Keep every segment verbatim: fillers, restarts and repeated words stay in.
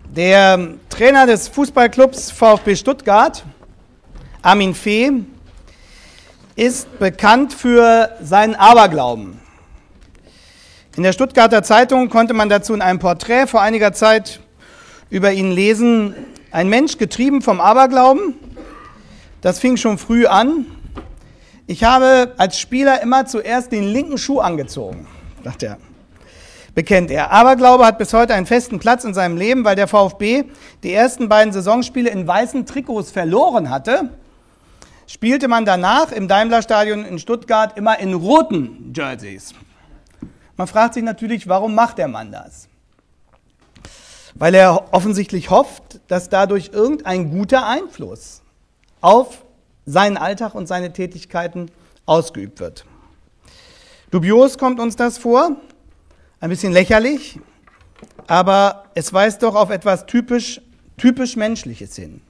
Der Trainer des Fußballclubs VfB Stuttgart, Armin Fee, ist bekannt für seinen Aberglauben. In der Stuttgarter Zeitung konnte man dazu in einem Porträt vor einiger Zeit über ihn lesen: Ein Mensch getrieben vom Aberglauben. Das fing schon früh an. Ich habe als Spieler immer zuerst den linken Schuh angezogen, sagt er. Bekennt er. Aberglaube hat bis heute einen festen Platz in seinem Leben, weil der VfB die ersten beiden Saisonspiele in weißen Trikots verloren hatte, spielte man danach im Daimler-Stadion in Stuttgart immer in roten Jerseys. Man fragt sich natürlich, warum macht der Mann das? Weil er offensichtlich hofft, dass dadurch irgendein guter Einfluss auf seinen Alltag und seine Tätigkeiten ausgeübt wird. Dubios kommt uns das vor. Ein bisschen lächerlich, aber es weist doch auf etwas typisch, typisch Menschliches hin.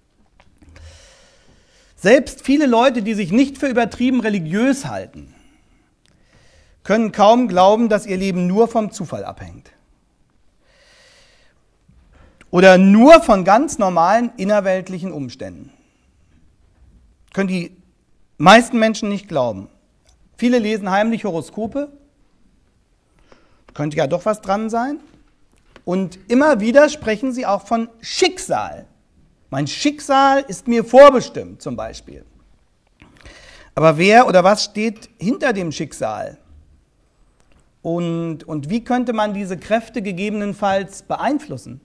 Selbst viele Leute, die sich nicht für übertrieben religiös halten, können kaum glauben, dass ihr Leben nur vom Zufall abhängt. Oder nur von ganz normalen innerweltlichen Umständen. Können die meisten Menschen nicht glauben. Viele lesen heimlich Horoskope. Könnte ja doch was dran sein. Und immer wieder sprechen sie auch von Schicksal. Mein Schicksal ist mir vorbestimmt, zum Beispiel. Aber wer oder was steht hinter dem Schicksal? Und, und wie könnte man diese Kräfte gegebenenfalls beeinflussen?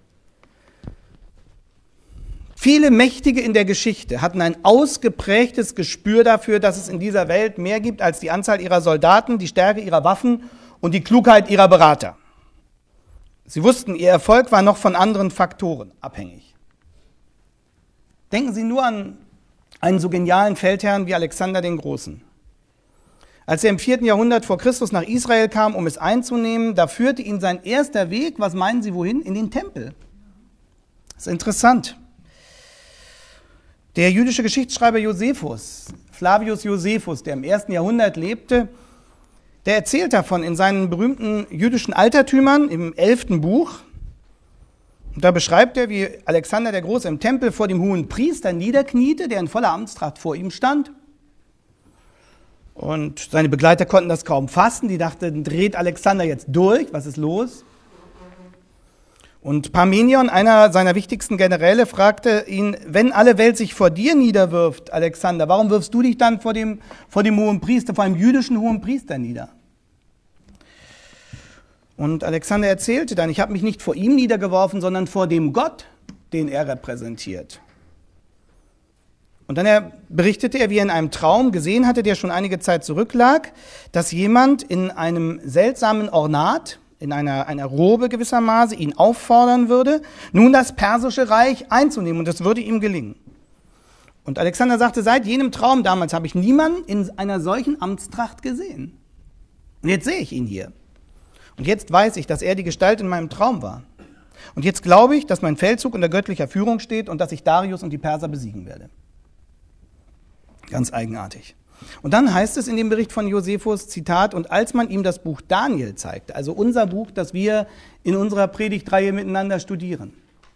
Viele Mächtige in der Geschichte hatten ein ausgeprägtes Gespür dafür, dass es in dieser Welt mehr gibt als die Anzahl ihrer Soldaten, die Stärke ihrer Waffen und die Klugheit ihrer Berater. Sie wussten, ihr Erfolg war noch von anderen Faktoren abhängig. Denken Sie nur an einen so genialen Feldherrn wie Alexander den Großen. Als er im vierten Jahrhundert vor Christus nach Israel kam, um es einzunehmen, da führte ihn sein erster Weg, was meinen Sie wohin? In den Tempel. Das ist interessant. Der jüdische Geschichtsschreiber Josephus, Flavius Josephus, der im ersten Jahrhundert lebte, der erzählt davon in seinen berühmten jüdischen Altertümern im elften Buch. Und da beschreibt er, wie Alexander der Große im Tempel vor dem hohen Priester niederkniete, der in voller Amtstracht vor ihm stand. Und seine Begleiter konnten das kaum fassen. Die dachten, dreht Alexander jetzt durch? Was ist los? Und Parmenion, einer seiner wichtigsten Generäle, fragte ihn: Wenn alle Welt sich vor dir niederwirft, Alexander, warum wirfst du dich dann vor dem, vor dem hohen Priester, vor einem jüdischen hohen Priester nieder? Und Alexander erzählte dann: Ich habe mich nicht vor ihm niedergeworfen, sondern vor dem Gott, den er repräsentiert. Und dann er, berichtete er, wie er in einem Traum gesehen hatte, der schon einige Zeit zurücklag, dass jemand in einem seltsamen Ornat, in einer, einer Robe gewissermaßen, ihn auffordern würde, nun das persische Reich einzunehmen, und das würde ihm gelingen. Und Alexander sagte, seit jenem Traum damals habe ich niemanden in einer solchen Amtstracht gesehen. Und jetzt sehe ich ihn hier. Und jetzt weiß ich, dass er die Gestalt in meinem Traum war. Und jetzt glaube ich, dass mein Feldzug unter göttlicher Führung steht und dass ich Darius und die Perser besiegen werde. Ganz eigenartig. Und dann heißt es in dem Bericht von Josephus, Zitat, und als man ihm das Buch Daniel zeigte, also unser Buch, das wir in unserer Predigtreihe miteinander studieren,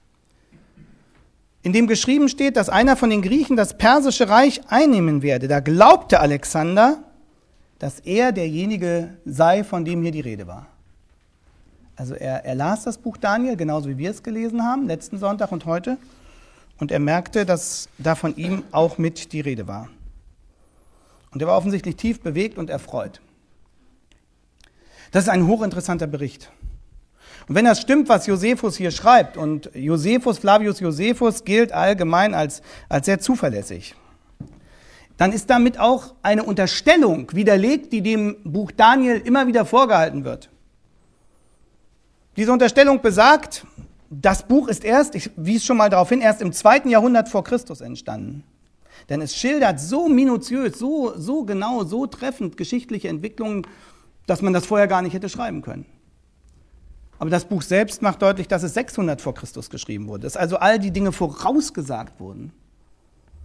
in dem geschrieben steht, dass einer von den Griechen das persische Reich einnehmen werde, da glaubte Alexander, dass er derjenige sei, von dem hier die Rede war. Also er, er las das Buch Daniel, genauso wie wir es gelesen haben, letzten Sonntag und heute, und er merkte, dass da von ihm auch mit die Rede war. Und er war offensichtlich tief bewegt und erfreut. Das ist ein hochinteressanter Bericht. Und wenn das stimmt, was Josephus hier schreibt, und Josephus, Flavius Josephus gilt allgemein als, als sehr zuverlässig, dann ist damit auch eine Unterstellung widerlegt, die dem Buch Daniel immer wieder vorgehalten wird. Diese Unterstellung besagt, das Buch ist erst, ich wies schon mal darauf hin, erst im zweiten Jahrhundert vor Christus entstanden. Denn es schildert so minutiös, so, so genau, so treffend geschichtliche Entwicklungen, dass man das vorher gar nicht hätte schreiben können. Aber das Buch selbst macht deutlich, dass es sechshundert vor Christus geschrieben wurde, dass also all die Dinge vorausgesagt wurden.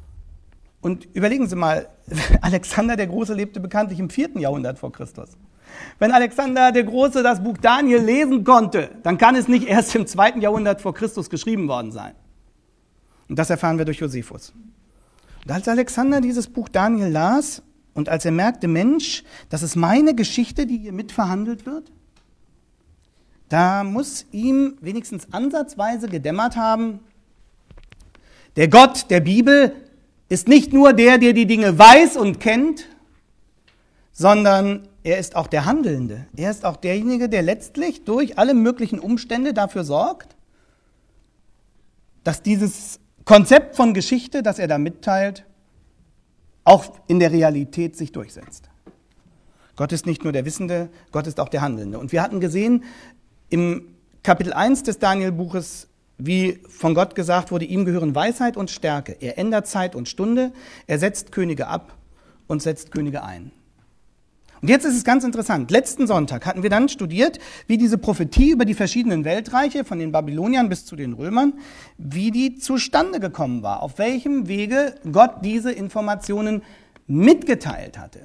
Und überlegen Sie mal, Alexander der Große lebte bekanntlich im vierten Jahrhundert vor Christus. Wenn Alexander der Große das Buch Daniel lesen konnte, dann kann es nicht erst im zweiten Jahrhundert vor Christus geschrieben worden sein. Und das erfahren wir durch Josephus. Und als Alexander dieses Buch Daniel las und als er merkte, Mensch, das ist meine Geschichte, die hier mitverhandelt wird, da muss ihm wenigstens ansatzweise gedämmert haben, der Gott der Bibel ist nicht nur der, der die Dinge weiß und kennt, sondern er ist auch der Handelnde. Er ist auch derjenige, der letztlich durch alle möglichen Umstände dafür sorgt, dass dieses Konzept von Geschichte, das er da mitteilt, auch in der Realität sich durchsetzt. Gott ist nicht nur der Wissende, Gott ist auch der Handelnde. Und wir hatten gesehen im Kapitel eins des Daniel-Buches, wie von Gott gesagt wurde, ihm gehören Weisheit und Stärke. Er ändert Zeit und Stunde, er setzt Könige ab und setzt Könige ein. Und jetzt ist es ganz interessant. Letzten Sonntag hatten wir dann studiert, wie diese Prophetie über die verschiedenen Weltreiche, von den Babyloniern bis zu den Römern, wie die zustande gekommen war, auf welchem Wege Gott diese Informationen mitgeteilt hatte.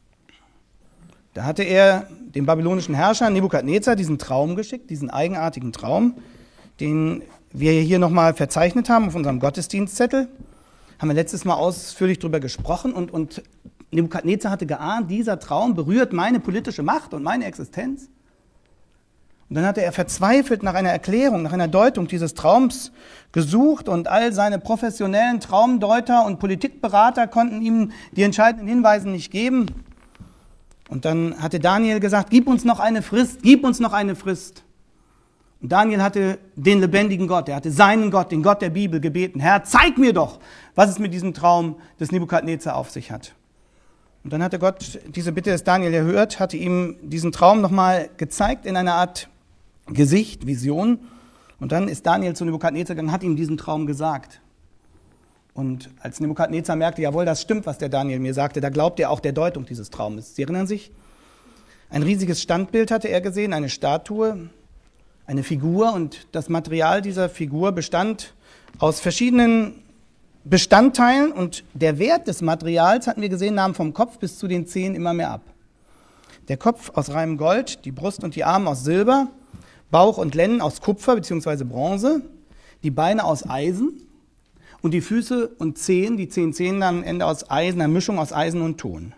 Da hatte er dem babylonischen Herrscher Nebukadnezar diesen Traum geschickt, diesen eigenartigen Traum, den wir hier nochmal verzeichnet haben auf unserem Gottesdienstzettel. Haben wir letztes Mal ausführlich darüber gesprochen und, und Nebukadnezar hatte geahnt, dieser Traum berührt meine politische Macht und meine Existenz. Und dann hatte er verzweifelt nach einer Erklärung, nach einer Deutung dieses Traums gesucht und all seine professionellen Traumdeuter und Politikberater konnten ihm die entscheidenden Hinweise nicht geben. Und dann hatte Daniel gesagt, gib uns noch eine Frist, gib uns noch eine Frist. Und Daniel hatte den lebendigen Gott, er hatte seinen Gott, den Gott der Bibel gebeten, Herr, zeig mir doch, was es mit diesem Traum des Nebukadnezar auf sich hat. Und dann hatte Gott diese Bitte des Daniel erhört, hatte ihm diesen Traum nochmal gezeigt in einer Art Gesicht, Vision. Und dann ist Daniel zu Nebukadnezar gegangen und hat ihm diesen Traum gesagt. Und als Nebukadnezar merkte, jawohl, das stimmt, was der Daniel mir sagte, da glaubt er auch der Deutung dieses Traumes. Sie erinnern sich? Ein riesiges Standbild hatte er gesehen, eine Statue, eine Figur. Und das Material dieser Figur bestand aus verschiedenen Bestandteilen. Und der Wert des Materials, hatten wir gesehen, nahm vom Kopf bis zu den Zehen immer mehr ab. Der Kopf aus reinem Gold, die Brust und die Arme aus Silber, Bauch und Lenden aus Kupfer bzw. Bronze, die Beine aus Eisen und die Füße und Zehen, die zehn Zehen dann am Ende aus Eisen, eine Mischung aus Eisen und Ton.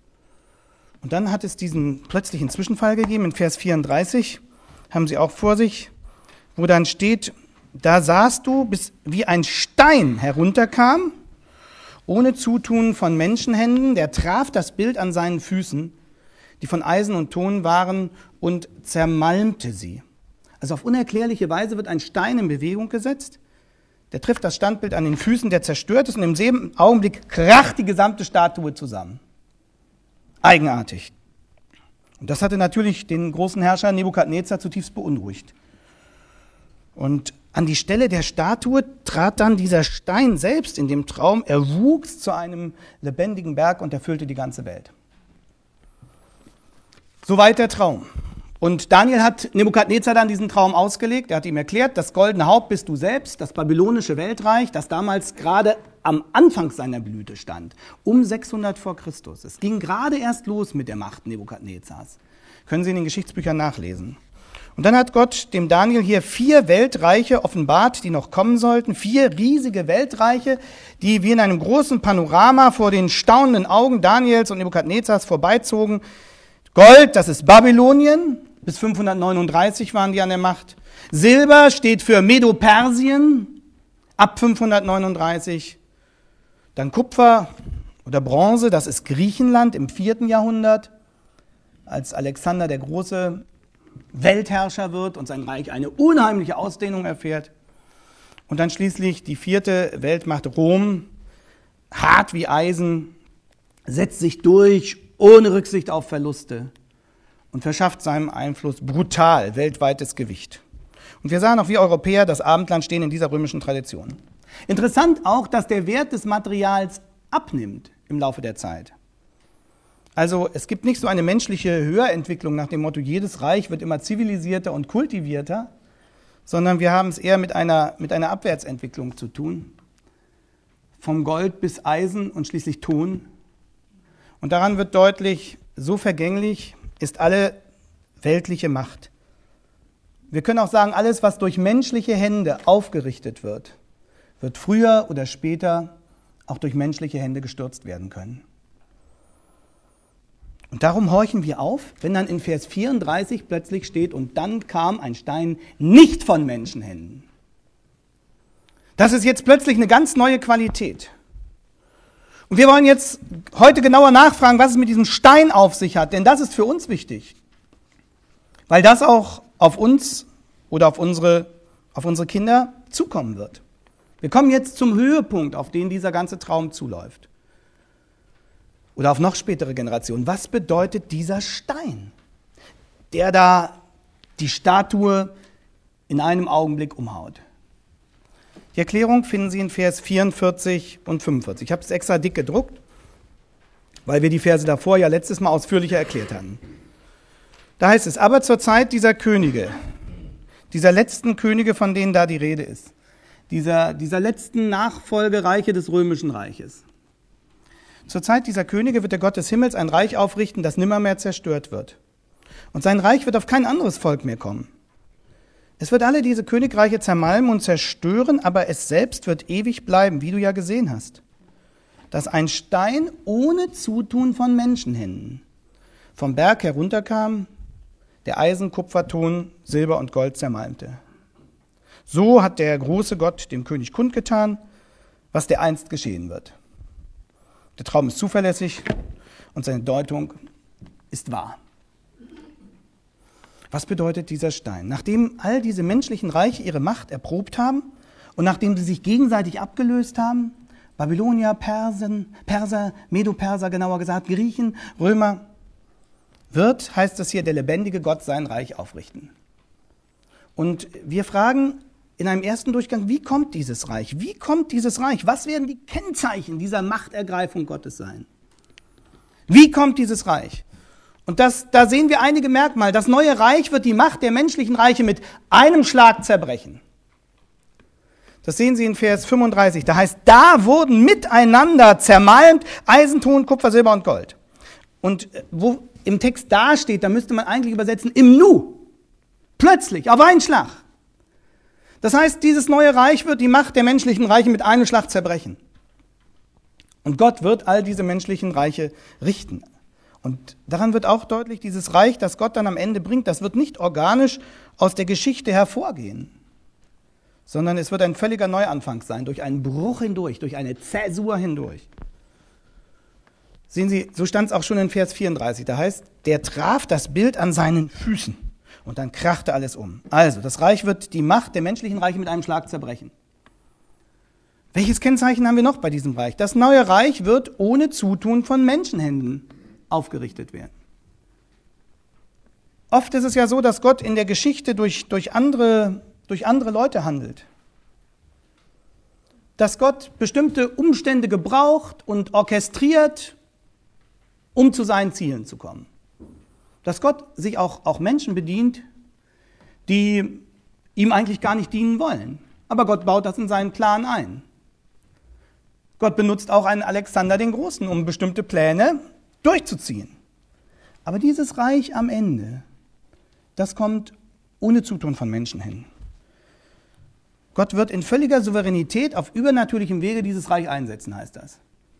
Und dann hat es diesen plötzlichen Zwischenfall gegeben, in Vers vierunddreißig, haben Sie auch vor sich, wo dann steht, da sahst du, bis wie ein Stein herunterkam, ohne Zutun von Menschenhänden, der traf das Bild an seinen Füßen, die von Eisen und Ton waren, und zermalmte sie. Also auf unerklärliche Weise wird ein Stein in Bewegung gesetzt, der trifft das Standbild an den Füßen, der zerstört es und im selben Augenblick kracht die gesamte Statue zusammen. Eigenartig. Und das hatte natürlich den großen Herrscher Nebukadnezar zutiefst beunruhigt. Und an die Stelle der Statue trat dann dieser Stein selbst in dem Traum. Er wuchs zu einem lebendigen Berg und erfüllte die ganze Welt. Soweit der Traum. Und Daniel hat Nebukadnezar dann diesen Traum ausgelegt. Er hat ihm erklärt, das goldene Haupt bist du selbst, das babylonische Weltreich, das damals gerade am Anfang seiner Blüte stand, um sechshundert vor Christus. Es ging gerade erst los mit der Macht Nebukadnezars. Können Sie in den Geschichtsbüchern nachlesen. Und dann hat Gott dem Daniel hier vier Weltreiche offenbart, die noch kommen sollten. Vier riesige Weltreiche, die wie in einem großen Panorama vor den staunenden Augen Daniels und Nebukadnezars vorbeizogen. Gold, das ist Babylonien. Bis fünfhundertneununddreißig waren die an der Macht. Silber steht für Medo-Persien, ab fünfhundertneununddreißig. Dann Kupfer oder Bronze, das ist Griechenland im vierten Jahrhundert, als Alexander der Große Weltherrscher wird und sein Reich eine unheimliche Ausdehnung erfährt. Und dann schließlich die vierte Weltmacht Rom, hart wie Eisen, setzt sich durch, ohne Rücksicht auf Verluste. Und verschafft seinem Einfluss brutal weltweites Gewicht. Und wir sahen auch, wie Europäer das Abendland stehen in dieser römischen Tradition. Interessant auch, dass der Wert des Materials abnimmt im Laufe der Zeit. Also es gibt nicht so eine menschliche Höherentwicklung nach dem Motto, jedes Reich wird immer zivilisierter und kultivierter, sondern wir haben es eher mit einer, mit einer Abwärtsentwicklung zu tun. Vom Gold bis Eisen und schließlich Ton. Und daran wird deutlich, so vergänglich ist alle weltliche Macht. Wir können auch sagen, alles, was durch menschliche Hände aufgerichtet wird, wird früher oder später auch durch menschliche Hände gestürzt werden können. Und darum horchen wir auf, wenn dann in Vers vierunddreißig plötzlich steht, und dann kam ein Stein nicht von Menschenhänden. Das ist jetzt plötzlich eine ganz neue Qualität. Und wir wollen jetzt heute genauer nachfragen, was es mit diesem Stein auf sich hat, denn das ist für uns wichtig, weil das auch auf uns oder auf unsere, auf unsere Kinder zukommen wird. Wir kommen jetzt zum Höhepunkt, auf den dieser ganze Traum zuläuft. Oder auf noch spätere Generationen. Was bedeutet dieser Stein, der da die Statue in einem Augenblick umhaut? Die Erklärung finden Sie in Vers vierundvierzig und fünfundvierzig. Ich habe es extra dick gedruckt, weil wir die Verse davor ja letztes Mal ausführlicher erklärt hatten. Da heißt es, aber zur Zeit dieser Könige, dieser letzten Könige, von denen da die Rede ist, dieser, dieser letzten Nachfolgereiche des Römischen Reiches. Zur Zeit dieser Könige wird der Gott des Himmels ein Reich aufrichten, das nimmermehr zerstört wird. Und sein Reich wird auf kein anderes Volk mehr kommen. Es wird alle diese Königreiche zermalmen und zerstören, aber es selbst wird ewig bleiben, wie du ja gesehen hast. Dass ein Stein ohne Zutun von Menschenhänden vom Berg herunterkam, der Eisen, Kupfer, Ton, Silber und Gold zermalmte. So hat der große Gott dem König kundgetan, was dereinst geschehen wird. Der Traum ist zuverlässig und seine Deutung ist wahr. Was bedeutet dieser Stein? Nachdem all diese menschlichen Reiche ihre Macht erprobt haben und nachdem sie sich gegenseitig abgelöst haben, Babylonier, Persen, Perser, Medo-Perser genauer gesagt, Griechen, Römer, wird, heißt es hier, der lebendige Gott sein Reich aufrichten. Und wir fragen in einem ersten Durchgang, wie kommt dieses Reich? Wie kommt dieses Reich? Was werden die Kennzeichen dieser Machtergreifung Gottes sein? Wie kommt dieses Reich? Und das, da sehen wir einige Merkmale. Das neue Reich wird die Macht der menschlichen Reiche mit einem Schlag zerbrechen. Das sehen Sie in Vers fünfunddreißig. Da heißt, da wurden miteinander zermalmt Eisen, Ton, Kupfer, Silber und Gold. Und wo im Text da steht, da müsste man eigentlich übersetzen, im Nu. Plötzlich, auf einen Schlag. Das heißt, dieses neue Reich wird die Macht der menschlichen Reiche mit einem Schlag zerbrechen. Und Gott wird all diese menschlichen Reiche richten. Und daran wird auch deutlich, dieses Reich, das Gott dann am Ende bringt, das wird nicht organisch aus der Geschichte hervorgehen, sondern es wird ein völliger Neuanfang sein, durch einen Bruch hindurch, durch eine Zäsur hindurch. Sehen Sie, so stand es auch schon in Vers vierunddreißig, da heißt, der traf das Bild an seinen Füßen und dann krachte alles um. Also, das Reich wird die Macht der menschlichen Reiche mit einem Schlag zerbrechen. Welches Kennzeichen haben wir noch bei diesem Reich? Das neue Reich wird ohne Zutun von Menschenhänden aufgerichtet werden. Oft ist es ja so, dass Gott in der Geschichte durch, durch, andere, durch andere Leute handelt. Dass Gott bestimmte Umstände gebraucht und orchestriert, um zu seinen Zielen zu kommen. Dass Gott sich auch, auch Menschen bedient, die ihm eigentlich gar nicht dienen wollen. Aber Gott baut das in seinen Plan ein. Gott benutzt auch einen Alexander den Großen, um bestimmte Pläne durchzuziehen. Aber dieses Reich am Ende, das kommt ohne Zutun von Menschen hin. Gott wird in völliger Souveränität auf übernatürlichem Wege dieses Reich einsetzen, heißt das.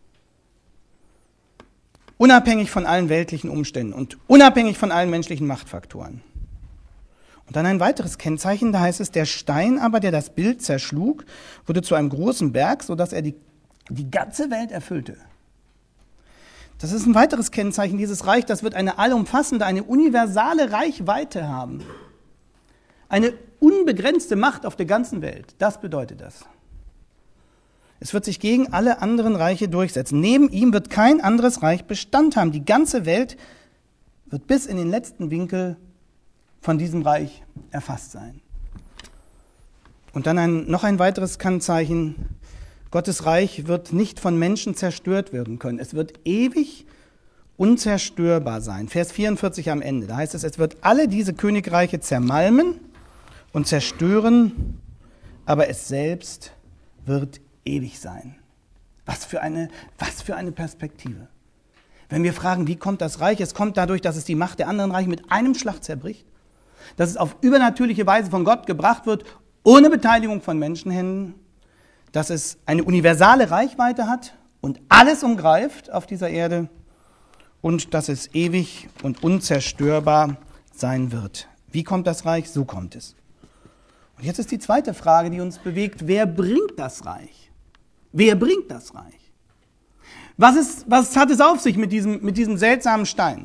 Unabhängig von allen weltlichen Umständen und unabhängig von allen menschlichen Machtfaktoren. Und dann ein weiteres Kennzeichen, da heißt es, der Stein aber, der das Bild zerschlug, wurde zu einem großen Berg, sodass er die, die ganze Welt erfüllte. Das ist ein weiteres Kennzeichen dieses Reich, das wird eine allumfassende, eine universale Reichweite haben. Eine unbegrenzte Macht auf der ganzen Welt, das bedeutet das. Es wird sich gegen alle anderen Reiche durchsetzen. Neben ihm wird kein anderes Reich Bestand haben. Die ganze Welt wird bis in den letzten Winkel von diesem Reich erfasst sein. Und dann ein, noch ein weiteres Kennzeichen. Gottes Reich wird nicht von Menschen zerstört werden können. Es wird ewig unzerstörbar sein. Vers vierundvierzig am Ende. Da heißt es, es wird alle diese Königreiche zermalmen und zerstören, aber es selbst wird ewig sein. Was für eine, was für eine Perspektive. Wenn wir fragen, wie kommt das Reich? Es kommt dadurch, dass es die Macht der anderen Reiche mit einem Schlag zerbricht. Dass es auf übernatürliche Weise von Gott gebracht wird, ohne Beteiligung von Menschenhänden. Dass es eine universale Reichweite hat und alles umgreift auf dieser Erde. Und dass es ewig und unzerstörbar sein wird. Wie kommt das Reich? So kommt es. Und jetzt ist die zweite Frage, die uns bewegt. Wer bringt das Reich? Wer bringt das Reich? Was, ist, was hat es auf sich mit diesem, mit diesem seltsamen Stein?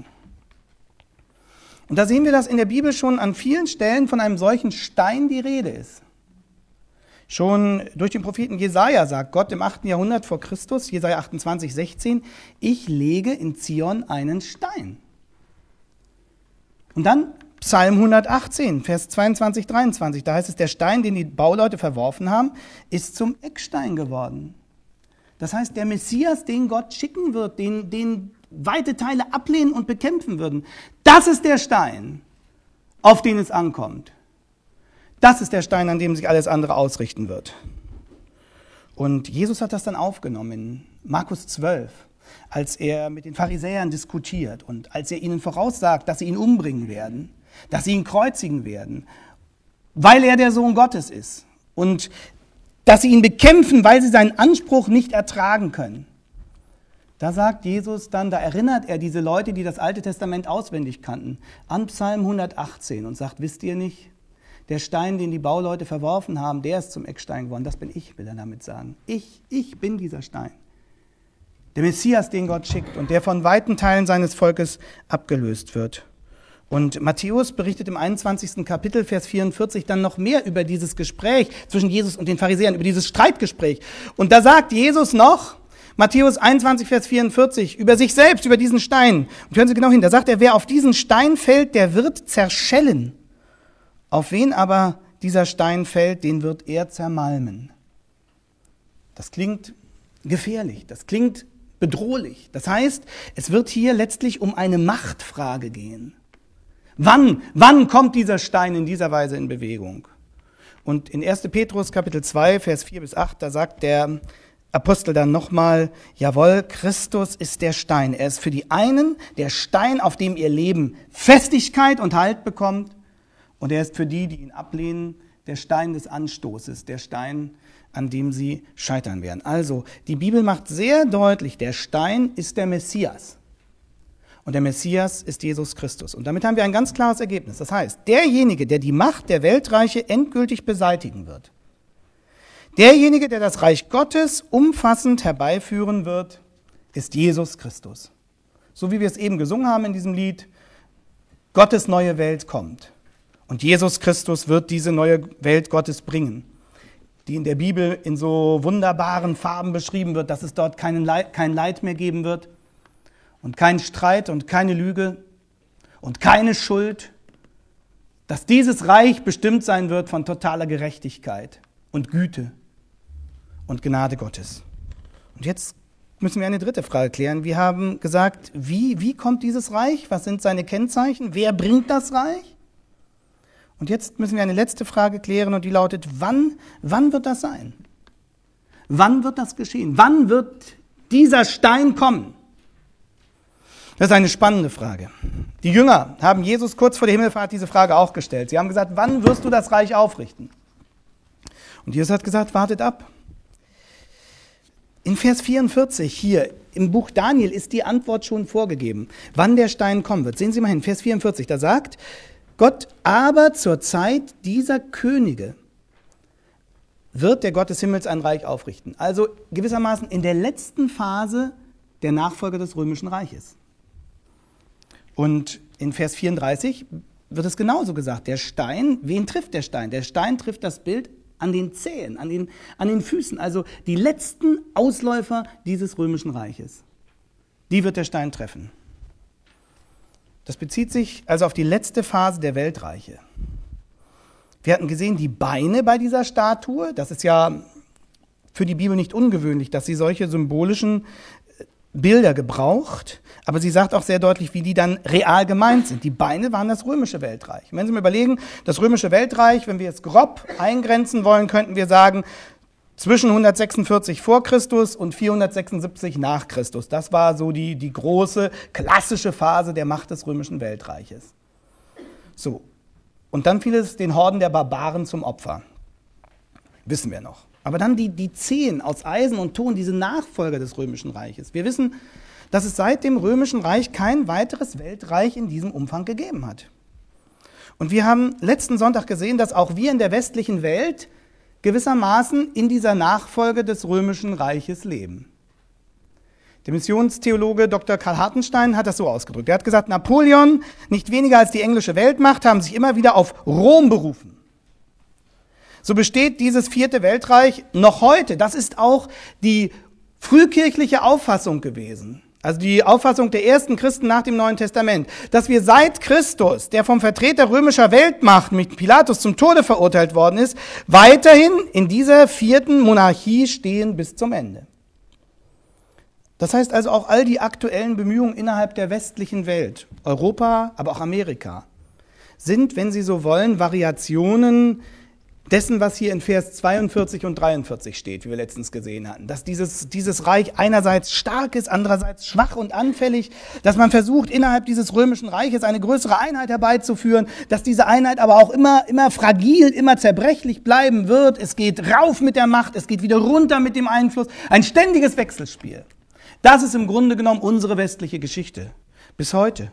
Und da sehen wir, dass in der Bibel schon an vielen Stellen von einem solchen Stein die Rede ist. Schon durch den Propheten Jesaja sagt Gott im achten Jahrhundert vor Christus, Jesaja achtundzwanzig, sechzehn, ich lege in Zion einen Stein. Und dann Psalm hundertachtzehn, Vers zweiundzwanzig, dreiundzwanzig, da heißt es, der Stein, den die Bauleute verworfen haben, ist zum Eckstein geworden. Das heißt, der Messias, den Gott schicken wird, den, den weite Teile ablehnen und bekämpfen würden, das ist der Stein, auf den es ankommt. Das ist der Stein, an dem sich alles andere ausrichten wird. Und Jesus hat das dann aufgenommen in Markus zwölf, als er mit den Pharisäern diskutiert und als er ihnen voraussagt, dass sie ihn umbringen werden, dass sie ihn kreuzigen werden, weil er der Sohn Gottes ist und dass sie ihn bekämpfen, weil sie seinen Anspruch nicht ertragen können. Da sagt Jesus dann, da erinnert er diese Leute, die das Alte Testament auswendig kannten, an Psalm hundertachtzehn und sagt, wisst ihr nicht, der Stein, den die Bauleute verworfen haben, der ist zum Eckstein geworden. Das bin ich, will er damit sagen. Ich, ich bin dieser Stein. Der Messias, den Gott schickt und der von weiten Teilen seines Volkes abgelöst wird. Und Matthäus berichtet im einundzwanzigsten Kapitel, Vers vierundvierzig, dann noch mehr über dieses Gespräch zwischen Jesus und den Pharisäern, über dieses Streitgespräch. Und da sagt Jesus noch, Matthäus einundzwanzig, Vers vierundvierzig, über sich selbst, über diesen Stein. Und hören Sie genau hin, da sagt er, wer auf diesen Stein fällt, der wird zerschellen. Auf wen aber dieser Stein fällt, den wird er zermalmen. Das klingt gefährlich, das klingt bedrohlich. Das heißt, es wird hier letztlich um eine Machtfrage gehen. Wann, wann kommt dieser Stein in dieser Weise in Bewegung? Und in erster Petrus Kapitel zwei, Vers vier bis acht, da sagt der Apostel dann nochmal, jawohl, Christus ist der Stein. Er ist für die einen der Stein, auf dem ihr Leben Festigkeit und Halt bekommt. Und er ist für die, die ihn ablehnen, der Stein des Anstoßes, der Stein, an dem sie scheitern werden. Also, die Bibel macht sehr deutlich, der Stein ist der Messias. Und der Messias ist Jesus Christus. Und damit haben wir ein ganz klares Ergebnis. Das heißt, derjenige, der die Macht der Weltreiche endgültig beseitigen wird, derjenige, der das Reich Gottes umfassend herbeiführen wird, ist Jesus Christus. So wie wir es eben gesungen haben in diesem Lied, Gottes neue Welt kommt. Und Jesus Christus wird diese neue Welt Gottes bringen, die in der Bibel in so wunderbaren Farben beschrieben wird, dass es dort keinen Leid, kein Leid mehr geben wird und keinen Streit und keine Lüge und keine Schuld, dass dieses Reich bestimmt sein wird von totaler Gerechtigkeit und Güte und Gnade Gottes. Und jetzt müssen wir eine dritte Frage klären. Wir haben gesagt, wie, wie kommt dieses Reich? Was sind seine Kennzeichen? Wer bringt das Reich? Und jetzt müssen wir eine letzte Frage klären und die lautet, wann, wann wird das sein? Wann wird das geschehen? Wann wird dieser Stein kommen? Das ist eine spannende Frage. Die Jünger haben Jesus kurz vor der Himmelfahrt diese Frage auch gestellt. Sie haben gesagt, wann wirst du das Reich aufrichten? Und Jesus hat gesagt, wartet ab. In Vers vierundvierzig hier im Buch Daniel ist die Antwort schon vorgegeben, wann der Stein kommen wird. Sehen Sie mal hin, Vers vierundvierzig, da sagt Gott, aber zur Zeit dieser Könige wird der Gott des Himmels ein Reich aufrichten. Also gewissermaßen in der letzten Phase der Nachfolger des Römischen Reiches. Und in Vers vierunddreißig wird es genauso gesagt. Der Stein, wen trifft der Stein? Der Stein trifft das Bild an den Zehen, an den, an den Füßen. Also die letzten Ausläufer dieses Römischen Reiches. Die wird der Stein treffen. Das bezieht sich also auf die letzte Phase der Weltreiche. Wir hatten gesehen, die Beine bei dieser Statue, das ist ja für die Bibel nicht ungewöhnlich, dass sie solche symbolischen Bilder gebraucht, aber sie sagt auch sehr deutlich, wie die dann real gemeint sind. Die Beine waren das römische Weltreich. Wenn Sie mal überlegen, das römische Weltreich, wenn wir jetzt grob eingrenzen wollen, könnten wir sagen, zwischen hundertsechsundvierzig vor Christus und vierhundertsechsundsiebzig nach Christus. Das war so die, die große, klassische Phase der Macht des römischen Weltreiches. So, und dann fiel es den Horden der Barbaren zum Opfer. Wissen wir noch. Aber dann die, die Zehn aus Eisen und Ton, diese Nachfolger des römischen Reiches. Wir wissen, dass es seit dem römischen Reich kein weiteres Weltreich in diesem Umfang gegeben hat. Und wir haben letzten Sonntag gesehen, dass auch wir in der westlichen Welt gewissermaßen in dieser Nachfolge des römischen Reiches leben. Der Missionstheologe Doktor Karl Hartenstein hat das so ausgedrückt. Er hat gesagt, Napoleon, nicht weniger als die englische Weltmacht, haben sich immer wieder auf Rom berufen. So besteht dieses vierte Weltreich noch heute. Das ist auch die frühkirchliche Auffassung gewesen. Also die Auffassung der ersten Christen nach dem Neuen Testament, dass wir seit Christus, der vom Vertreter römischer Weltmacht mit Pilatus zum Tode verurteilt worden ist, weiterhin in dieser vierten Monarchie stehen bis zum Ende. Das heißt also auch all die aktuellen Bemühungen innerhalb der westlichen Welt, Europa, aber auch Amerika, sind, wenn Sie so wollen, Variationen dessen, was hier in Vers zweiundvierzig und dreiundvierzig steht, wie wir letztens gesehen hatten. Dass dieses, dieses Reich einerseits stark ist, andererseits schwach und anfällig, dass man versucht, innerhalb dieses römischen Reiches eine größere Einheit herbeizuführen, dass diese Einheit aber auch immer, immer fragil, immer zerbrechlich bleiben wird. Es geht rauf mit der Macht, es geht wieder runter mit dem Einfluss. Ein ständiges Wechselspiel. Das ist im Grunde genommen unsere westliche Geschichte. Bis heute.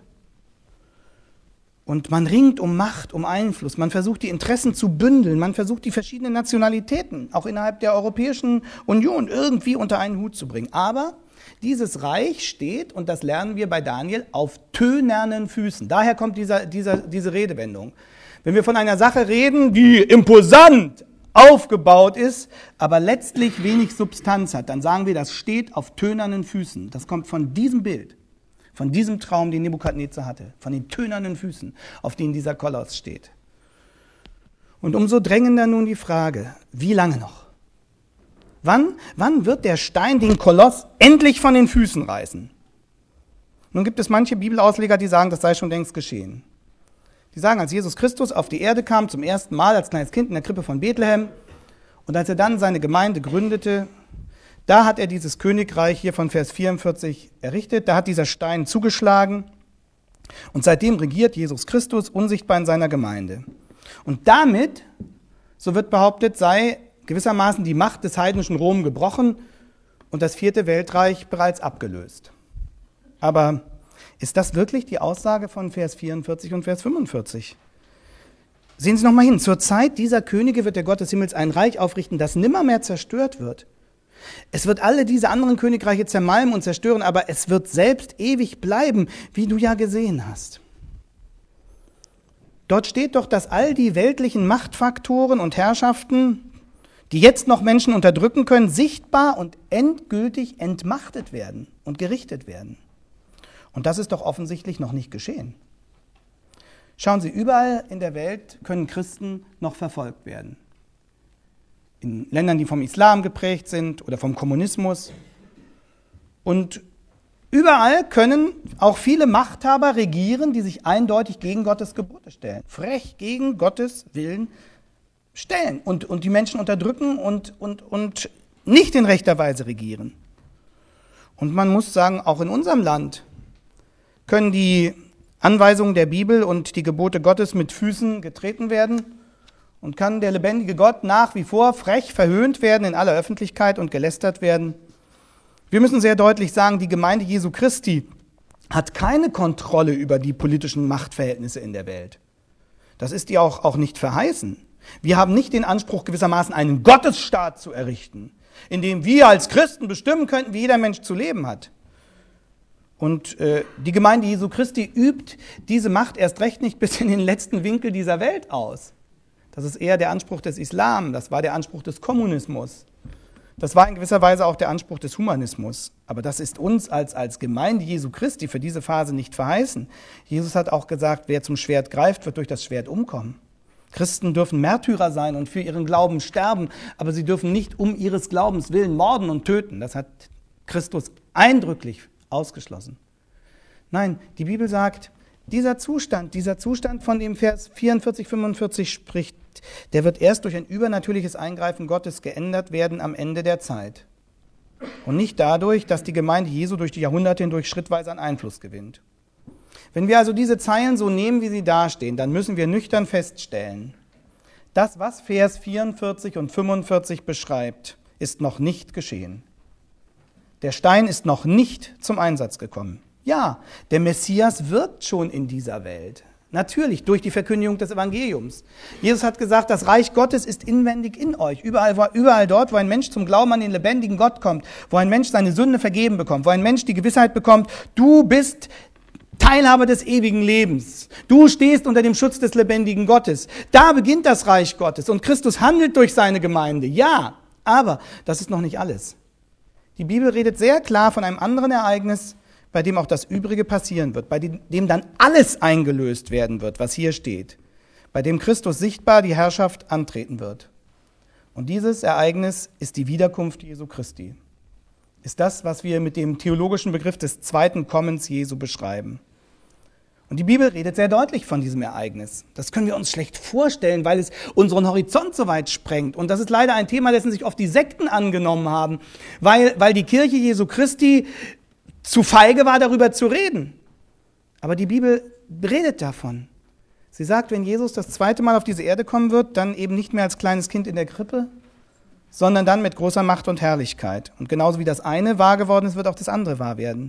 Und man ringt um Macht, um Einfluss, man versucht die Interessen zu bündeln, man versucht die verschiedenen Nationalitäten, auch innerhalb der Europäischen Union, irgendwie unter einen Hut zu bringen. Aber dieses Reich steht, und das lernen wir bei Daniel, auf tönernen Füßen. Daher kommt dieser, dieser, diese Redewendung. Wenn wir von einer Sache reden, die imposant aufgebaut ist, aber letztlich wenig Substanz hat, dann sagen wir, das steht auf tönernen Füßen. Das kommt von diesem Bild. Von diesem Traum, den Nebukadnezar hatte, von den tönernen Füßen, auf denen dieser Koloss steht. Und umso drängender nun die Frage, wie lange noch? Wann, wann wird der Stein den Koloss endlich von den Füßen reißen? Nun gibt es manche Bibelausleger, die sagen, das sei schon längst geschehen. Die sagen, als Jesus Christus auf die Erde kam, zum ersten Mal als kleines Kind in der Krippe von Bethlehem, und als er dann seine Gemeinde gründete, da hat er dieses Königreich hier von Vers vierundvierzig errichtet, da hat dieser Stein zugeschlagen und seitdem regiert Jesus Christus unsichtbar in seiner Gemeinde. Und damit, so wird behauptet, sei gewissermaßen die Macht des heidnischen Rom gebrochen und das vierte Weltreich bereits abgelöst. Aber ist das wirklich die Aussage von Vers vierundvierzig und Vers fünfundvierzig? Sehen Sie noch mal hin, zur Zeit dieser Könige wird der Gott des Himmels ein Reich aufrichten, das nimmermehr zerstört wird. Es wird alle diese anderen Königreiche zermalmen und zerstören, aber es wird selbst ewig bleiben, wie du ja gesehen hast. Dort steht doch, dass all die weltlichen Machtfaktoren und Herrschaften, die jetzt noch Menschen unterdrücken können, sichtbar und endgültig entmachtet werden und gerichtet werden. Und das ist doch offensichtlich noch nicht geschehen. Schauen Sie, überall in der Welt können Christen noch verfolgt werden. In Ländern, die vom Islam geprägt sind oder vom Kommunismus. Und überall können auch viele Machthaber regieren, die sich eindeutig gegen Gottes Gebote stellen. Frech gegen Gottes Willen stellen und, und die Menschen unterdrücken und, und, und nicht in rechter Weise regieren. Und man muss sagen, auch in unserem Land können die Anweisungen der Bibel und die Gebote Gottes mit Füßen getreten werden. Und kann der lebendige Gott nach wie vor frech verhöhnt werden in aller Öffentlichkeit und gelästert werden? Wir müssen sehr deutlich sagen, die Gemeinde Jesu Christi hat keine Kontrolle über die politischen Machtverhältnisse in der Welt. Das ist ihr auch, auch nicht verheißen. Wir haben nicht den Anspruch, gewissermaßen einen Gottesstaat zu errichten, in dem wir als Christen bestimmen könnten, wie jeder Mensch zu leben hat. Und äh, die Gemeinde Jesu Christi übt diese Macht erst recht nicht bis in den letzten Winkel dieser Welt aus. Das ist eher der Anspruch des Islam, das war der Anspruch des Kommunismus. Das war in gewisser Weise auch der Anspruch des Humanismus. Aber das ist uns als, als Gemeinde Jesu Christi für diese Phase nicht verheißen. Jesus hat auch gesagt, wer zum Schwert greift, wird durch das Schwert umkommen. Christen dürfen Märtyrer sein und für ihren Glauben sterben, aber sie dürfen nicht um ihres Glaubens willen morden und töten. Das hat Christus eindrücklich ausgeschlossen. Nein, die Bibel sagt, dieser Zustand, dieser Zustand, von dem Vers vierundvierzig, fünfundvierzig spricht, der wird erst durch ein übernatürliches Eingreifen Gottes geändert werden am Ende der Zeit. Und nicht dadurch, dass die Gemeinde Jesu durch die Jahrhunderte hindurch schrittweise an Einfluss gewinnt. Wenn wir also diese Zeilen so nehmen, wie sie dastehen, dann müssen wir nüchtern feststellen, das, was Vers vierundvierzig und fünfundvierzig beschreibt, ist noch nicht geschehen. Der Stein ist noch nicht zum Einsatz gekommen. Ja, der Messias wirkt schon in dieser Welt. Natürlich, durch die Verkündigung des Evangeliums. Jesus hat gesagt, das Reich Gottes ist inwendig in euch. Überall, wo, überall dort, wo ein Mensch zum Glauben an den lebendigen Gott kommt, wo ein Mensch seine Sünde vergeben bekommt, wo ein Mensch die Gewissheit bekommt, du bist Teilhabe des ewigen Lebens. Du stehst unter dem Schutz des lebendigen Gottes. Da beginnt das Reich Gottes und Christus handelt durch seine Gemeinde. Ja, aber das ist noch nicht alles. Die Bibel redet sehr klar von einem anderen Ereignis, bei dem auch das Übrige passieren wird, bei dem dann alles eingelöst werden wird, was hier steht, bei dem Christus sichtbar die Herrschaft antreten wird. Und dieses Ereignis ist die Wiederkunft Jesu Christi. Ist das, was wir mit dem theologischen Begriff des zweiten Kommens Jesu beschreiben. Und die Bibel redet sehr deutlich von diesem Ereignis. Das können wir uns schlecht vorstellen, weil es unseren Horizont so weit sprengt. Und das ist leider ein Thema, dessen sich oft die Sekten angenommen haben, weil, weil die Kirche Jesu Christi zu feige war, darüber zu reden. Aber die Bibel redet davon. Sie sagt, wenn Jesus das zweite Mal auf diese Erde kommen wird, dann eben nicht mehr als kleines Kind in der Krippe, sondern dann mit großer Macht und Herrlichkeit. Und genauso wie das eine wahr geworden ist, wird auch das andere wahr werden.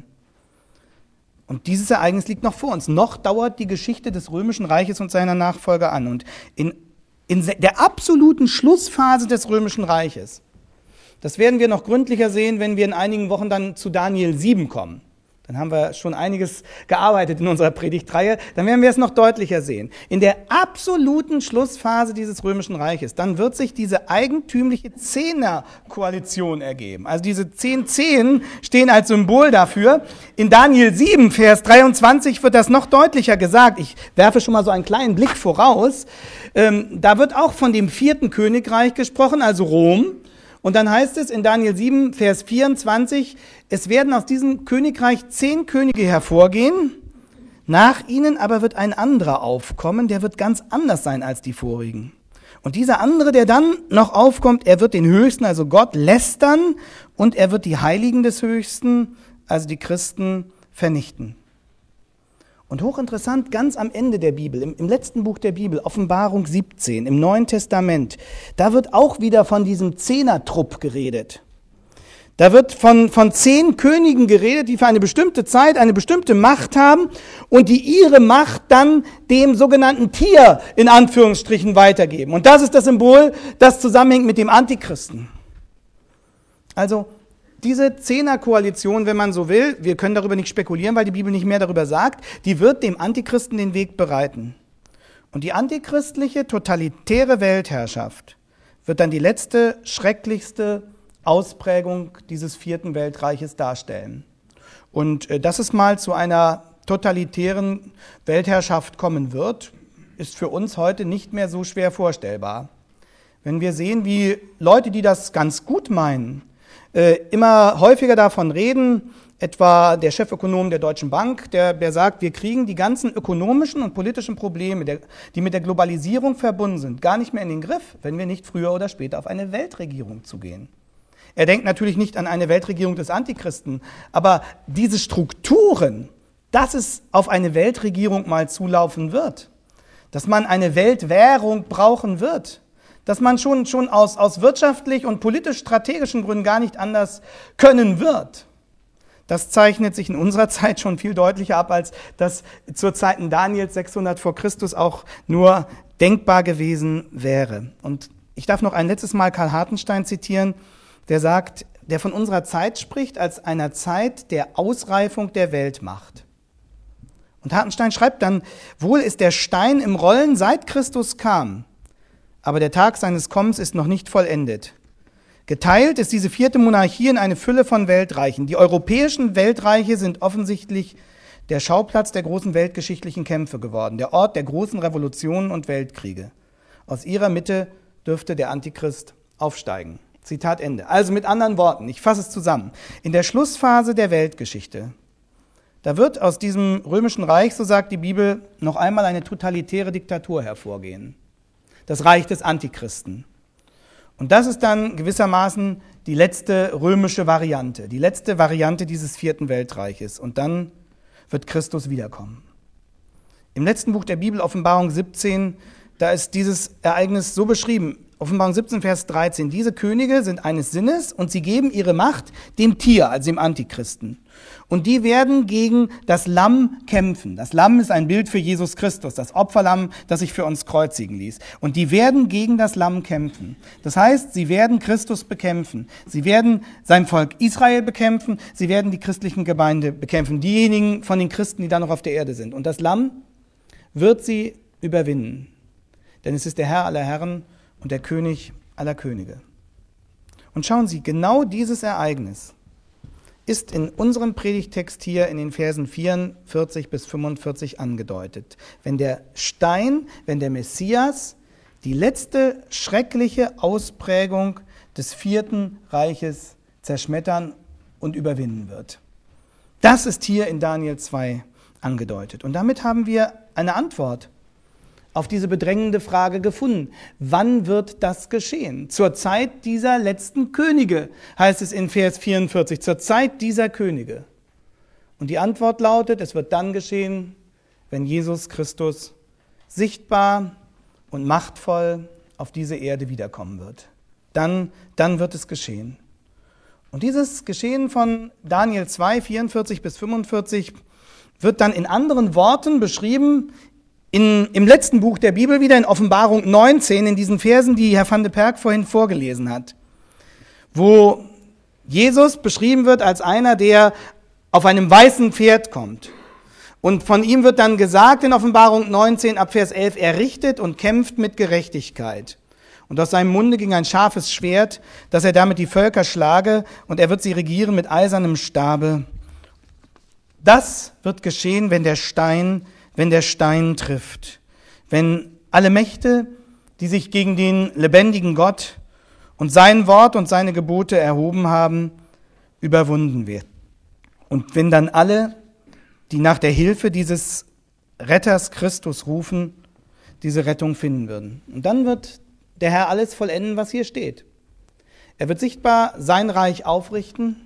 Und dieses Ereignis liegt noch vor uns. Noch dauert die Geschichte des Römischen Reiches und seiner Nachfolger an. Und in, in der absoluten Schlussphase des Römischen Reiches, das werden wir noch gründlicher sehen, wenn wir in einigen Wochen dann zu Daniel sieben kommen. Dann haben wir schon einiges gearbeitet in unserer Predigtreihe. Dann werden wir es noch deutlicher sehen. In der absoluten Schlussphase dieses Römischen Reiches, dann wird sich diese eigentümliche Zehner-Koalition ergeben. Also diese zehn Zehen stehen als Symbol dafür. In Daniel sieben, Vers dreiundzwanzig wird das noch deutlicher gesagt. Ich werfe schon mal so einen kleinen Blick voraus. Ähm, da wird auch von dem vierten Königreich gesprochen, also Rom. Und dann heißt es in Daniel sieben, Vers vierundzwanzig, es werden aus diesem Königreich zehn Könige hervorgehen, nach ihnen aber wird ein anderer aufkommen, der wird ganz anders sein als die vorigen. Und dieser andere, der dann noch aufkommt, er wird den Höchsten, also Gott, lästern und er wird die Heiligen des Höchsten, also die Christen, vernichten. Und hochinteressant, ganz am Ende der Bibel, im, im letzten Buch der Bibel, Offenbarung siebzehn, im Neuen Testament, da wird auch wieder von diesem Zehnertrupp geredet. Da wird von, von zehn Königen geredet, die für eine bestimmte Zeit eine bestimmte Macht haben und die ihre Macht dann dem sogenannten Tier in Anführungsstrichen weitergeben. Und das ist das Symbol, das zusammenhängt mit dem Antichristen. Also diese Zehnerkoalition, wenn man so will, wir können darüber nicht spekulieren, weil die Bibel nicht mehr darüber sagt, die wird dem Antichristen den Weg bereiten. Und die antichristliche, totalitäre Weltherrschaft wird dann die letzte, schrecklichste Ausprägung dieses vierten Weltreiches darstellen. Und äh, dass es mal zu einer totalitären Weltherrschaft kommen wird, ist für uns heute nicht mehr so schwer vorstellbar. Wenn wir sehen, wie Leute, die das ganz gut meinen, immer häufiger davon reden, etwa der Chefökonom der Deutschen Bank, der, der sagt, wir kriegen die ganzen ökonomischen und politischen Probleme, der, die mit der Globalisierung verbunden sind, gar nicht mehr in den Griff, wenn wir nicht früher oder später auf eine Weltregierung zugehen. Er denkt natürlich nicht an eine Weltregierung des Antichristen, aber diese Strukturen, dass es auf eine Weltregierung mal zulaufen wird, dass man eine Weltwährung brauchen wird, dass man schon, schon aus, aus wirtschaftlich und politisch-strategischen Gründen gar nicht anders können wird. Das zeichnet sich in unserer Zeit schon viel deutlicher ab, als das zur Zeiten Daniels sechshundert vor Christus auch nur denkbar gewesen wäre. Und ich darf noch ein letztes Mal Karl Hartenstein zitieren, der sagt, der von unserer Zeit spricht als einer Zeit der Ausreifung der Weltmacht. Und Hartenstein schreibt dann, wohl ist der Stein im Rollen, seit Christus kam, aber der Tag seines Kommens ist noch nicht vollendet. Geteilt ist diese vierte Monarchie in eine Fülle von Weltreichen. Die europäischen Weltreiche sind offensichtlich der Schauplatz der großen weltgeschichtlichen Kämpfe geworden, der Ort der großen Revolutionen und Weltkriege. Aus ihrer Mitte dürfte der Antichrist aufsteigen. Zitat Ende. Also mit anderen Worten, ich fasse es zusammen. In der Schlussphase der Weltgeschichte, da wird aus diesem römischen Reich, so sagt die Bibel, noch einmal eine totalitäre Diktatur hervorgehen. das Reich des Antichristen. Und das ist dann gewissermaßen die letzte römische Variante, die letzte Variante dieses vierten Weltreiches. Und dann wird Christus wiederkommen. Im letzten Buch der Bibel, Offenbarung siebzehn, da ist dieses Ereignis so beschrieben. Offenbarung siebzehn, Vers dreizehn. Diese Könige sind eines Sinnes und sie geben ihre Macht dem Tier, also dem Antichristen. Und die werden gegen das Lamm kämpfen. Das Lamm ist ein Bild für Jesus Christus, das Opferlamm, das sich für uns kreuzigen ließ. Und die werden gegen das Lamm kämpfen. Das heißt, sie werden Christus bekämpfen. Sie werden sein Volk Israel bekämpfen. Sie werden die christlichen Gemeinde bekämpfen. Diejenigen von den Christen, die da noch auf der Erde sind. Und das Lamm wird sie überwinden. Denn es ist der Herr aller Herren und der König aller Könige. Und schauen Sie, genau dieses Ereignis ist in unserem Predigtext hier in den Versen vierundvierzig bis fünfundvierzig angedeutet. Wenn der Stein, wenn der Messias die letzte schreckliche Ausprägung des vierten Reiches zerschmettern und überwinden wird. Das ist hier in Daniel zwei angedeutet. Und damit haben wir eine Antwort auf diese bedrängende Frage gefunden. Wann wird das geschehen? Zur Zeit dieser letzten Könige, heißt es in Vers vierundvierzig, zur Zeit dieser Könige. Und die Antwort lautet, es wird dann geschehen, wenn Jesus Christus sichtbar und machtvoll auf diese Erde wiederkommen wird. Dann, dann wird es geschehen. Und dieses Geschehen von Daniel zwei, vierundvierzig bis fünfundvierzig wird dann in anderen Worten beschrieben, In, im letzten Buch der Bibel wieder, in Offenbarung neunzehn, in diesen Versen, die Herr van de Perk vorhin vorgelesen hat, wo Jesus beschrieben wird als einer, der auf einem weißen Pferd kommt. Und von ihm wird dann gesagt in Offenbarung neunzehn, ab Vers elf, er richtet und kämpft mit Gerechtigkeit. Und aus seinem Munde ging ein scharfes Schwert, dass er damit die Völker schlage, und er wird sie regieren mit eisernem Stabe. Das wird geschehen, wenn der Stein wenn der Stein trifft, wenn alle Mächte, die sich gegen den lebendigen Gott und sein Wort und seine Gebote erhoben haben, überwunden werden. Und wenn dann alle, die nach der Hilfe dieses Retters Christus rufen, diese Rettung finden würden. Und dann wird der Herr alles vollenden, was hier steht. Er wird sichtbar sein Reich aufrichten,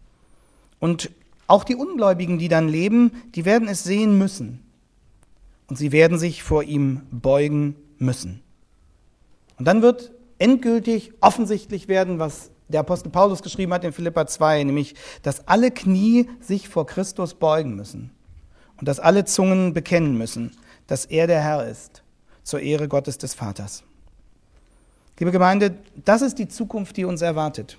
und auch die Ungläubigen, die dann leben, die werden es sehen müssen. Und sie werden sich vor ihm beugen müssen. Und dann wird endgültig offensichtlich werden, was der Apostel Paulus geschrieben hat in Philipper zwei, nämlich, dass alle Knie sich vor Christus beugen müssen und dass alle Zungen bekennen müssen, dass er der Herr ist, zur Ehre Gottes des Vaters. Liebe Gemeinde, das ist die Zukunft, die uns erwartet.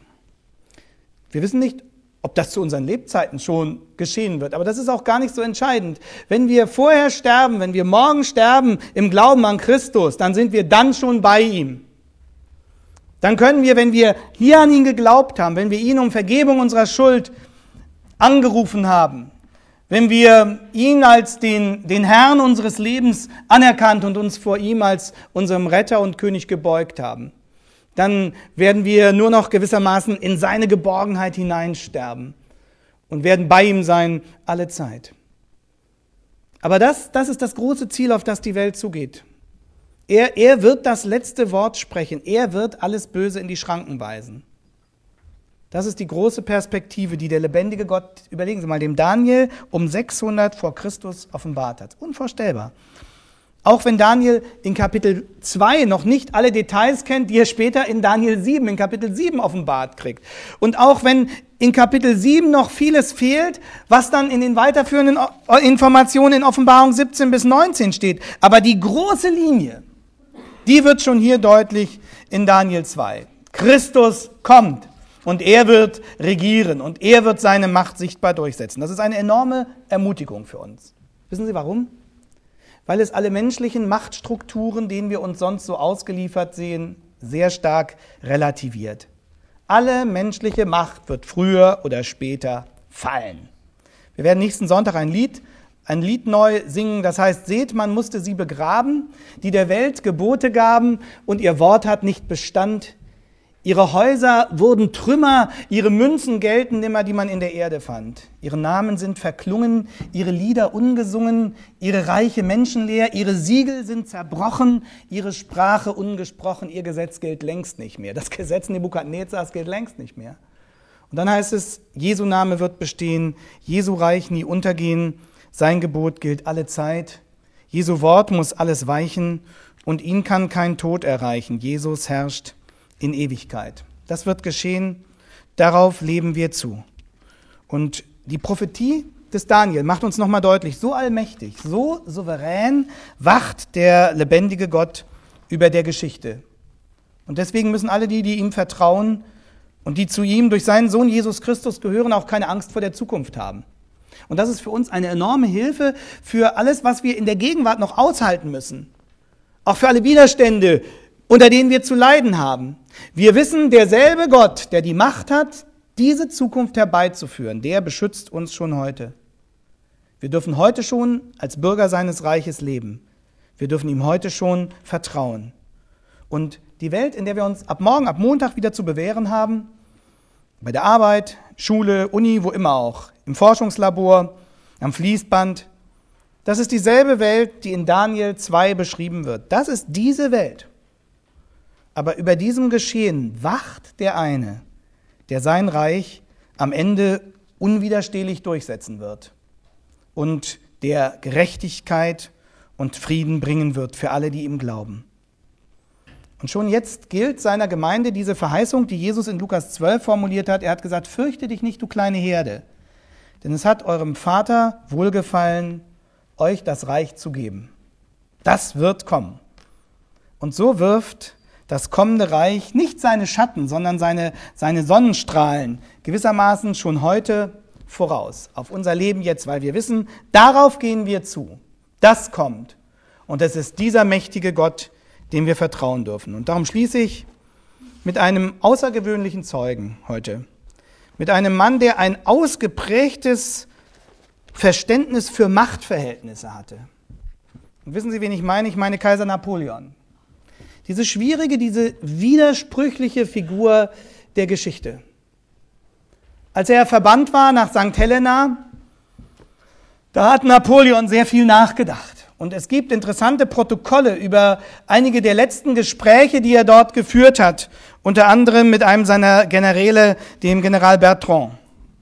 Wir wissen nicht, ob das zu unseren Lebzeiten schon geschehen wird. Aber das ist auch gar nicht so entscheidend. Wenn wir vorher sterben, wenn wir morgen sterben im Glauben an Christus, dann sind wir dann schon bei ihm. Dann können wir, wenn wir hier an ihn geglaubt haben, wenn wir ihn um Vergebung unserer Schuld angerufen haben, wenn wir ihn als den, den Herrn unseres Lebens anerkannt und uns vor ihm als unserem Retter und König gebeugt haben, dann werden wir nur noch gewissermaßen in seine Geborgenheit hineinsterben und werden bei ihm sein alle Zeit. Aber das, das ist das große Ziel, auf das die Welt zugeht. Er, er wird das letzte Wort sprechen. Er wird alles Böse in die Schranken weisen. Das ist die große Perspektive, die der lebendige Gott, überlegen Sie mal, dem Daniel um sechshundert vor Christus offenbart hat. Unvorstellbar. Auch wenn Daniel in Kapitel zwei noch nicht alle Details kennt, die er später in Daniel sieben, in Kapitel sieben offenbart kriegt. Und auch wenn in Kapitel sieben noch vieles fehlt, was dann in den weiterführenden Informationen in Offenbarung siebzehn bis neunzehn steht. Aber die große Linie, die wird schon hier deutlich in Daniel zwei. Christus kommt und er wird regieren und er wird seine Macht sichtbar durchsetzen. Das ist eine enorme Ermutigung für uns. Wissen Sie warum? Weil es alle menschlichen Machtstrukturen, denen wir uns sonst so ausgeliefert sehen, sehr stark relativiert. Alle menschliche Macht wird früher oder später fallen. Wir werden nächsten Sonntag ein Lied, ein Lied neu singen, das heißt, seht, man musste sie begraben, die der Welt Gebote gaben und ihr Wort hat nicht Bestand. Ihre Häuser wurden Trümmer, ihre Münzen gelten nimmer, die man in der Erde fand. Ihre Namen sind verklungen, ihre Lieder ungesungen, ihre Reiche menschenleer, ihre Siegel sind zerbrochen, ihre Sprache ungesprochen, ihr Gesetz gilt längst nicht mehr. Das Gesetz Nebukadnezars gilt längst nicht mehr. Und dann heißt es, Jesu Name wird bestehen, Jesu Reich nie untergehen, sein Gebot gilt alle Zeit, Jesu Wort muss alles weichen und ihn kann kein Tod erreichen. Jesus herrscht in Ewigkeit. Das wird geschehen, darauf leben wir zu. Und die Prophetie des Daniel macht uns nochmal deutlich, so allmächtig, so souverän wacht der lebendige Gott über der Geschichte. Und deswegen müssen alle die, die ihm vertrauen und die zu ihm durch seinen Sohn Jesus Christus gehören, auch keine Angst vor der Zukunft haben. Und das ist für uns eine enorme Hilfe für alles, was wir in der Gegenwart noch aushalten müssen. Auch für alle Widerstände, unter denen wir zu leiden haben. Wir wissen, derselbe Gott, der die Macht hat, diese Zukunft herbeizuführen, der beschützt uns schon heute. Wir dürfen heute schon als Bürger seines Reiches leben. Wir dürfen ihm heute schon vertrauen. Und die Welt, in der wir uns ab morgen, ab Montag wieder zu bewähren haben, bei der Arbeit, Schule, Uni, wo immer auch, im Forschungslabor, am Fließband, das ist dieselbe Welt, die in Daniel zwei beschrieben wird. Das ist diese Welt. Aber über diesem Geschehen wacht der eine, der sein Reich am Ende unwiderstehlich durchsetzen wird und der Gerechtigkeit und Frieden bringen wird für alle, die ihm glauben. Und schon jetzt gilt seiner Gemeinde diese Verheißung, die Jesus in Lukas zwölf formuliert hat. Er hat gesagt, fürchte dich nicht, du kleine Herde, denn es hat eurem Vater wohlgefallen, euch das Reich zu geben. Das wird kommen. Und so wirft das kommende Reich nicht seine Schatten, sondern seine, seine Sonnenstrahlen gewissermaßen schon heute voraus auf unser Leben jetzt, weil wir wissen, darauf gehen wir zu. Das kommt. Und es ist dieser mächtige Gott, dem wir vertrauen dürfen. Und darum schließe ich mit einem außergewöhnlichen Zeugen heute. Mit einem Mann, der ein ausgeprägtes Verständnis für Machtverhältnisse hatte. Und wissen Sie, wen ich meine? Ich meine Kaiser Napoleon. Diese schwierige, diese widersprüchliche Figur der Geschichte. Als er verbannt war nach Sankt Helena, da hat Napoleon sehr viel nachgedacht. Und es gibt interessante Protokolle über einige der letzten Gespräche, die er dort geführt hat. Unter anderem mit einem seiner Generäle, dem General Bertrand.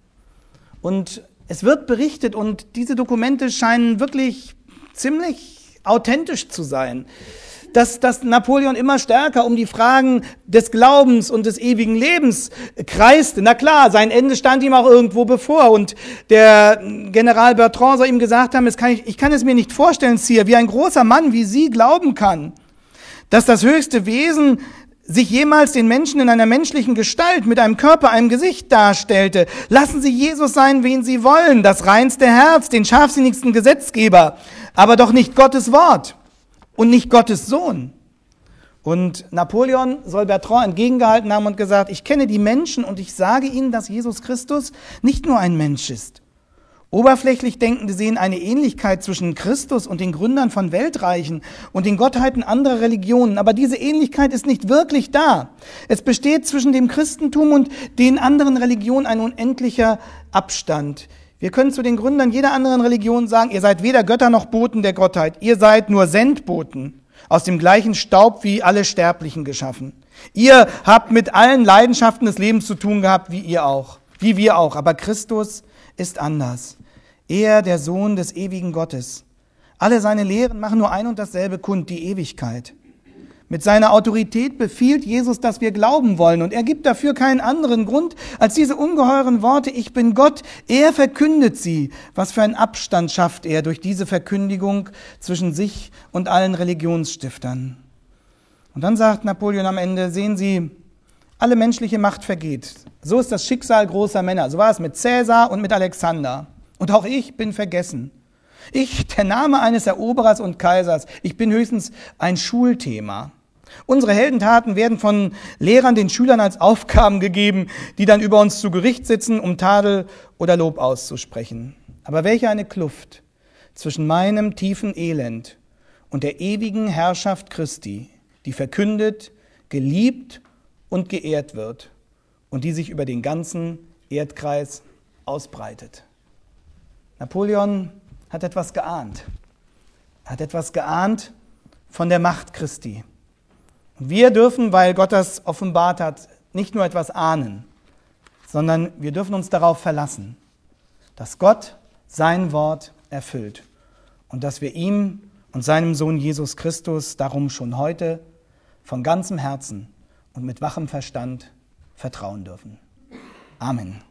Und es wird berichtet, und diese Dokumente scheinen wirklich ziemlich authentisch zu sein, dass, dass Napoleon immer stärker um die Fragen des Glaubens und des ewigen Lebens kreiste. Na klar, sein Ende stand ihm auch irgendwo bevor. Und der General Bertrand soll ihm gesagt haben, es kann ich, ich kann es mir nicht vorstellen, Sire, wie ein großer Mann wie Sie glauben kann, dass das höchste Wesen sich jemals den Menschen in einer menschlichen Gestalt mit einem Körper, einem Gesicht darstellte. Lassen Sie Jesus sein, wen Sie wollen, das reinste Herz, den scharfsinnigsten Gesetzgeber, aber doch nicht Gottes Wort. Und nicht Gottes Sohn. Und Napoleon soll Bertrand entgegengehalten haben und gesagt, ich kenne die Menschen und ich sage ihnen, dass Jesus Christus nicht nur ein Mensch ist. Oberflächlich Denkende sehen eine Ähnlichkeit zwischen Christus und den Gründern von Weltreichen und den Gottheiten anderer Religionen. Aber diese Ähnlichkeit ist nicht wirklich da. Es besteht zwischen dem Christentum und den anderen Religionen ein unendlicher Abstand. Wir können zu den Gründern jeder anderen Religion sagen, ihr seid weder Götter noch Boten der Gottheit, ihr seid nur Sendboten, aus dem gleichen Staub wie alle Sterblichen geschaffen. Ihr habt mit allen Leidenschaften des Lebens zu tun gehabt, wie ihr auch, wie wir auch, aber Christus ist anders. Er, der Sohn des ewigen Gottes. Alle seine Lehren machen nur ein und dasselbe kund, die Ewigkeit. Mit seiner Autorität befiehlt Jesus, dass wir glauben wollen. Und er gibt dafür keinen anderen Grund als diese ungeheuren Worte, ich bin Gott. Er verkündet sie. Was für einen Abstand schafft er durch diese Verkündigung zwischen sich und allen Religionsstiftern. Und dann sagt Napoleon am Ende, sehen Sie, alle menschliche Macht vergeht. So ist das Schicksal großer Männer. So war es mit Cäsar und mit Alexander. Und auch ich bin vergessen. Ich, der Name eines Eroberers und Kaisers, ich bin höchstens ein Schulthema. Unsere Heldentaten werden von Lehrern den Schülern als Aufgaben gegeben, die dann über uns zu Gericht sitzen, um Tadel oder Lob auszusprechen. Aber welche eine Kluft zwischen meinem tiefen Elend und der ewigen Herrschaft Christi, die verkündet, geliebt und geehrt wird und die sich über den ganzen Erdkreis ausbreitet. Napoleon hat etwas geahnt. Er hat etwas geahnt von der Macht Christi. Und wir dürfen, weil Gott das offenbart hat, nicht nur etwas ahnen, sondern wir dürfen uns darauf verlassen, dass Gott sein Wort erfüllt und dass wir ihm und seinem Sohn Jesus Christus darum schon heute von ganzem Herzen und mit wachem Verstand vertrauen dürfen. Amen.